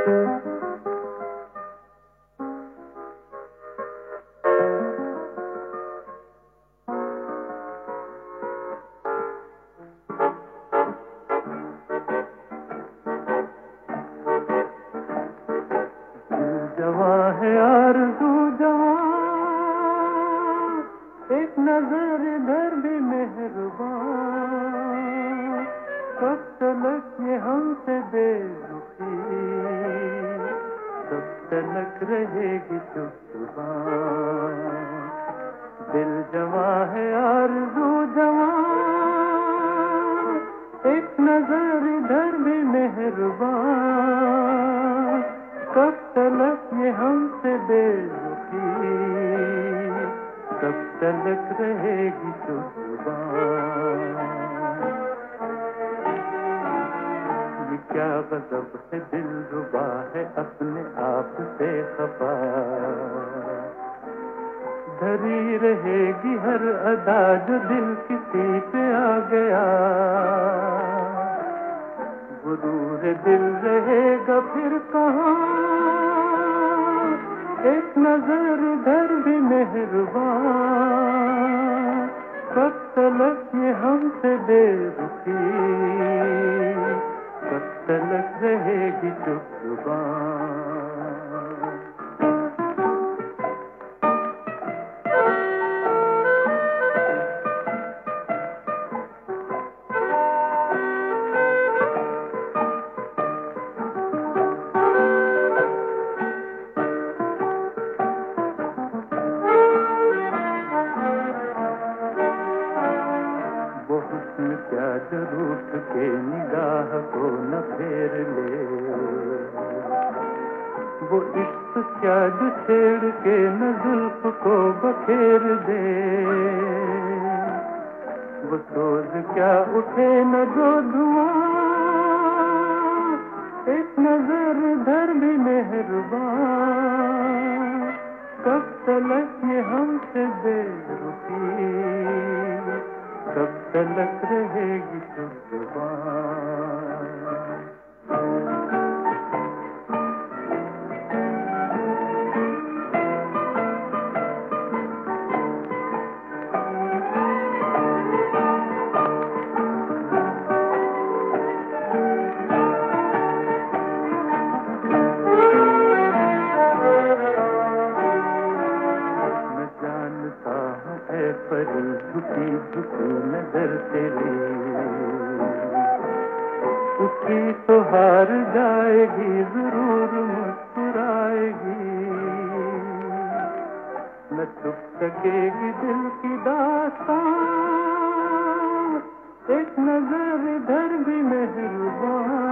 जवां है आरज़ू जवां, एक नजर इधर भी मेहरबान, कब तलक ये हमसे बेरुखी, कब तलक रहेगी चुप जुबान। दिल जवां है आरज़ू जवां, एक नजर इधर भी मेहरबान, कब तलक ये हमसे बेरुखी, कब तलक रहेगी जुबान। ये क्या गज़ब है दिलरुबा है अपने आप से खफा, धरी रहेगी हर अदा जो दिल किसी पे आ गया, गुरूर दिल रहेगा फिर कहाँ, एक नजर इधर भी मेहरबान, कब तलक ये हमसे बेरुखी, कब तलक रहेगी चुप जुबान। वो हुस्न क्या जो रूठ के निगाह को न फेर ले, वो इश्क क्या जो छेड़ के न जुल्फ को बखेर दे, वो सोज क्या उठे न जो धुआं, एक नजर इधर भी मेहरबान, कब तलक ये हमसे बेरुखी, कब तलक रहेगी चुप जुबान। मैं जानता हूँ ऐ परी झुकी झुकी नजर तेरी, उठी तो हार जाएगी जरूर मुस्कुराएगी, न छुप सकेगी दिल की दास्तां, एक नजर इधर भी मेहरबान,